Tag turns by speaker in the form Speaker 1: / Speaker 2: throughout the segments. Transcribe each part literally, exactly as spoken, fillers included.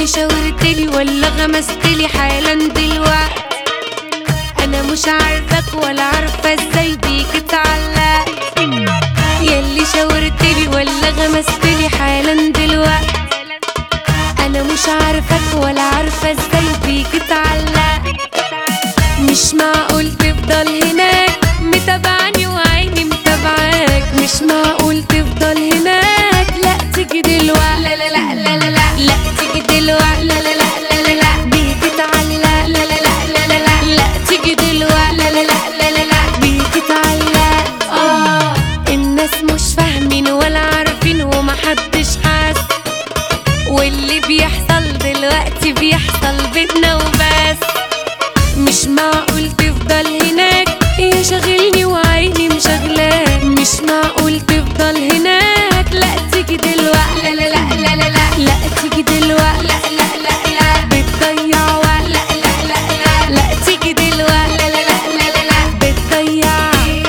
Speaker 1: شاورتلي ولا غمستلي حالا دلوقتي؟ انا مش عارفك ولا عارفه ازاي بيك اتعلقت. ياللي شاورتلي ولا غمستلي حالا دلوقتي؟ انا مش عارفك ولا عارفه ازاي بيك اتعلقت. مش معقول تفضل هناك متابعني وعيني متابعاك. مش معقول تفضل هناك، لا تيجي دلوقتي. لا لا لا لا لا لا لا تيجي دلوقتي. لا لا لا لا لا لا بيك اتعلق. لا لا لا لا لا لا لا تيجي دلوقتي. لا لا لا لا لا لا بيك اتعلق. اه الناس مش فاهمين ولا عارفين ومحدش حاسس، واللي بيحصل دلوقتي بيحصل بينا وبس. مش معقول تفضل هناك، يا شاغلني وعيني مشغلاك. مش معقول تفضل هناك، لا تيجي دلوقتي. لا لا لا لا لا لا لا تيجي دلوقتي. لا لا لا لا بتضيع وقت. لا لا لا لا لا تيجي دلوقتي. لا لا لا لا لا بتضيع.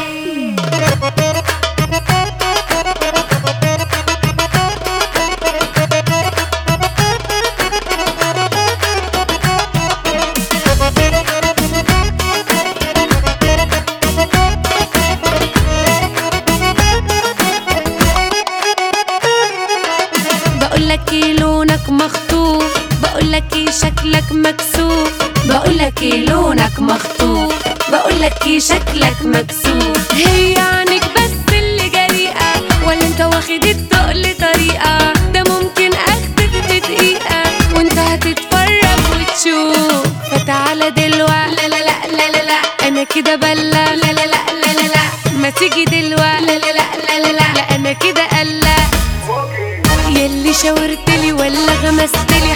Speaker 1: بقولك ايه لونك مخطوف، بقولك ايه شكلك مكسوف. بقولك ايه لونك مخطوف، بقولك ايه شكلك مكسوف. هي عنك بس اللي جريئة ولا انت واخد التقل طريقة؟ ده ممكن اخدك في دقيقة وانت هتتفرج وتشوف. فتعالى دلوقتي. لا لا لا لا لا لا انا كده بلا. لا لا لا لا لا لا ما تيجي دلوقتي. لا لا لا لا لا لا انا كده قلق. ياللي شاورتلي ولا غمستلي